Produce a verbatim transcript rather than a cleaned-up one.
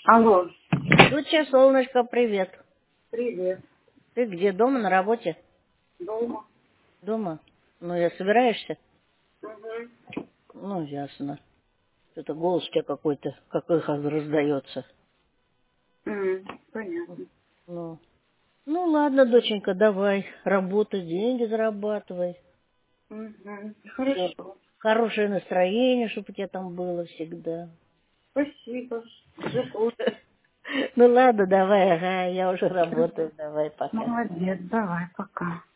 Алло. Туча, солнышко, привет. Привет. Ты где, дома, на работе? Дома. Дома? Ну, я собираешься? Угу. Ну, ясно. Это голос у тебя какой-то, как эхо раздается. М, понятно. Ну, ну, ладно, доченька, давай, работай, деньги зарабатывай. Угу. Вот. Хорошо. Хорошее настроение, чтобы у тебя там было всегда. Спасибо. Жду. Ну, ладно, давай, ага, я уже работаю, давай, пока. Молодец. Давай, пока.